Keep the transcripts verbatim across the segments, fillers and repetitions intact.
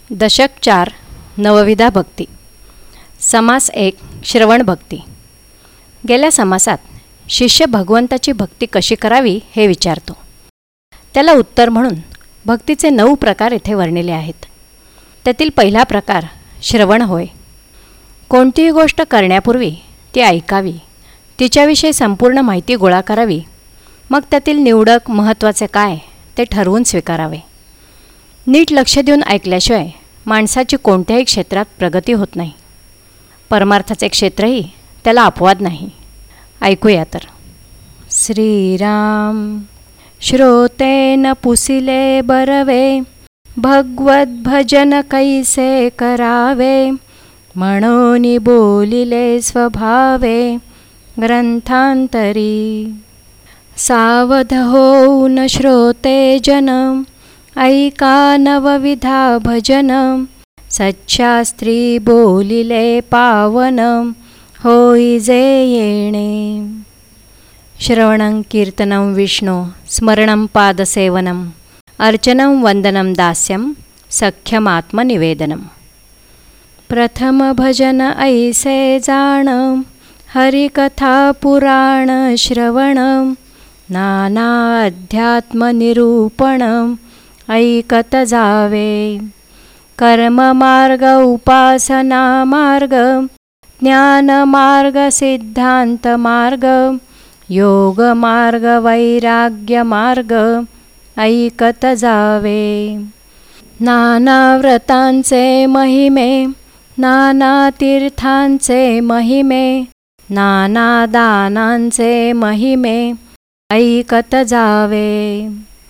दशक चार नवविधा भक्ती. समास एक श्रवण भक्ती. गेल्या समासात शिष्य भगवंताची भक्ती कशी करावी हे विचारतो. त्याला उत्तर म्हणून भक्तीचे नऊ प्रकार येथे वर्णिले आहेत. त्यातील पहिला प्रकार श्रवण होय. कोणतीही गोष्ट करण्यापूर्वी ती ऐकावी, तिच्याविषयी संपूर्ण माहिती गोळा करावी, मग त्यातील निवडक महत्त्वाचे काय ते ठरवून स्वीकारावे. नीट लक्ष देऊन ऐकल्याशिवाय माणसाची कोणत्याही क्षेत्रात प्रगती होत नाही. परमार्थाचे क्षेत्रही त्याला अपवाद नाही. ऐकूया तर. श्रीराम श्रोतेन पुसिले बरवे, भगवत भजन कैसे करावे, म्हणून बोलिले स्वभावे ग्रंथांतरी. सावध होऊन श्रोते जन, ऐका नवविधा भजन, सच्छास्त्री बोलिले पावन, होई जे येणे. श्रवणं कीर्तनं विष्णु, स्मरणं पादसेवनं, अर्चनं वंदनं दास्यं, सख्यमात्मनिवेदनं. प्रथम भजन ऐसे जाण, हरिकथा पुराण श्रवण, नाना अध्यात्मनिरूपण ऐकत जावे. कर्ममार्ग उपासना मार्ग, ज्ञानमार्ग सिद्धांत मार्ग, योग मार्ग वैराग्य मार्ग ऐकत जावे. नाना व्रतांचे महिमे, नाना तीर्थांचे महिमे, नाना दानांचे महिमे ऐकत जावे.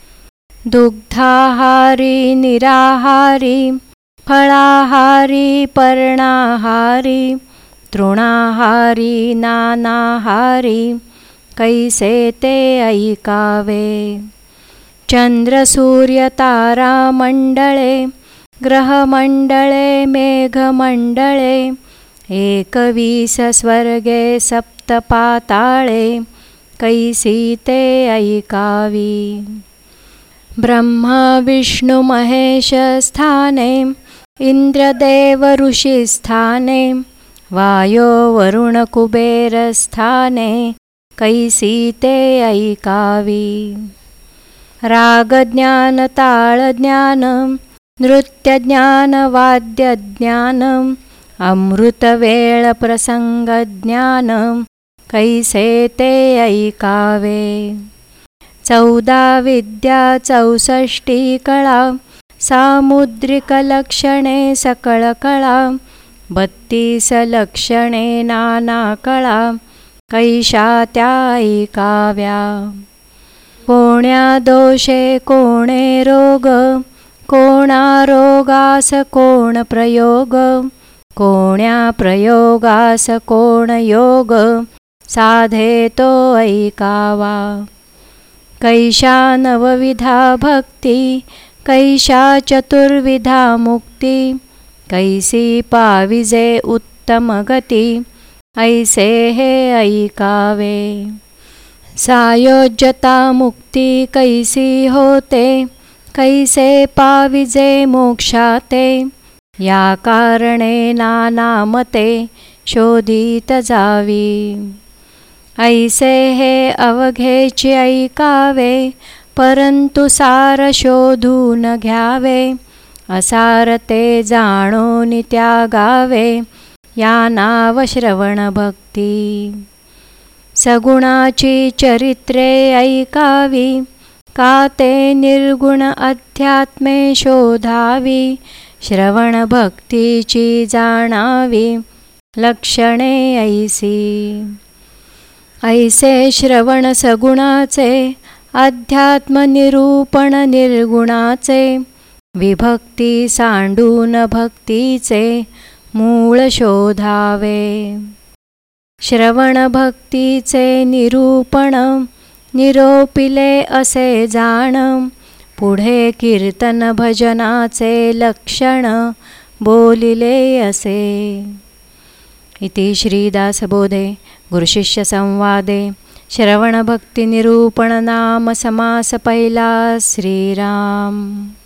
दुग्धाहारी निराहारी, फळाहारी पर्णाहारी, तृणाहारी नानाहारी कैसे ते ऐकावे. चंद्र सूर्य तारा मंडळे, ग्रहमंडळे मेघमंडळे, एकवीस स्वर्गे सप्त पाताळे कैसी ते ऐकावी. ब्रह्मा विष्णु महेश स्थाने, इंद्रदेव ऋषी स्थाने, वायो वरुण कुबेर स्थाने कैसी ते ऐकावी. राग ज्ञान ताळ ज्ञान, नृत्य ज्ञान वाद्य ज्ञान, अमृत वेळ प्रसंग ज्ञान कैसे ते ऐकावे. चौदा विद्या चौसष्टी कळा, सामुद्रिक लक्षणे सकळ कळा, बत्तीस लक्षणे नाना कळा कैशा त्या ऐकाव्या. कोण्या दोषे कोणे रोग, कोणा रोगास कोण प्रयोग, कोण्या प्रयोगास कोण योग साधे तो ऐकावा. कैशा नवविधा भक्ती, कैशा चतुर्विधा मुक्ती, कैसी पाविजे उत्तम गती ऐसे हे ऐकावे. सायोज्यता मुक्ती कैसी होते, कैसे पाविजे मोक्षाते, या कारणे नाना मते शोधित जावी. ऐसे हे अवघेची ऐकावे, परंतु सार शोधून घ्यावे, असार ते जाणून त्यागावे, या नाव श्रवण भक्ती. सगुणाची चरित्रे ऐकावी, का ते निर्गुण अध्यात्मे शोधावी, श्रवण भक्तीची जाणावी लक्षणे ऐसी. ऐसे श्रवण सगुणाचे, अध्यात्म निरूपण निर्गुणाचे, विभक्ती सांडून भक्तीचे मूळ शोधावे. श्रवण भक्तीचे निरूपण, निरोपिले असे जाण, पुढे कीर्तन भजनाचे लक्षण बोलिले असे. इति श्रीदासबोधे गुरुशिष्य संवादे श्रवण भक्ती निरूपण नाम समास पहिला. श्रीराम.